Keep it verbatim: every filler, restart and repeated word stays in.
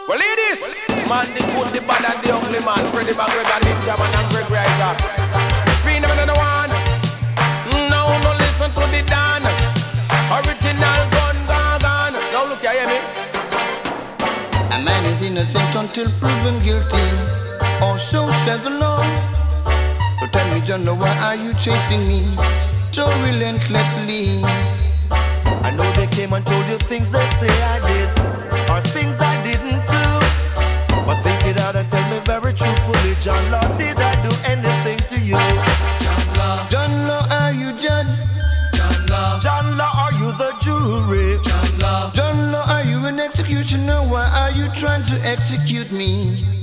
Well, ladies, man, the good, the bad, and the ugly man. Freddie McGregor, Ninja Man, and Greg Riser. Free never the one. No, no, listen to the Dan. Original gun, gun, gun. Now look, you hear me? A man is innocent until proven guilty, or so says the law. So tell me, John, why are you chasing me so relentlessly? I know they came and told you things they say I did, or things I didn't do. But think it out and tell me very truthfully, John Law, did I do anything to you? John Law, John Law, are you judge? John Law, John Law, are you the jury? John Law, John Law, are you an executioner? Why are you trying to execute me?